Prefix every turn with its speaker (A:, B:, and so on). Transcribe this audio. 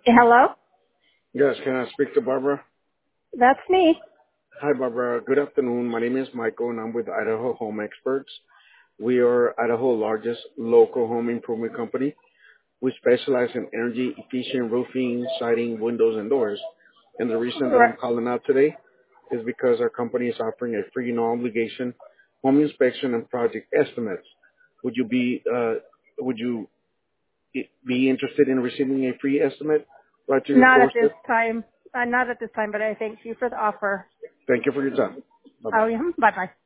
A: Hello?
B: Yes, can I speak to Barbara?
A: That's me.
B: Hi, Barbara. Good afternoon. My name is Michael, and I'm with Idaho Home Experts. We are Idaho's largest local home improvement company. We specialize in energy efficient roofing, siding, windows, and doors. And the reason that I'm
A: Right.
B: calling out today is because our company is offering a free, no obligation home inspection and project estimates. Would you be would you be interested in receiving a free estimate right to your
A: Not at this
B: doorstep?
A: time. Not at this time, but I thank you for the offer.
B: Thank you for your time. Bye bye.
A: Oh, yeah. Bye-bye.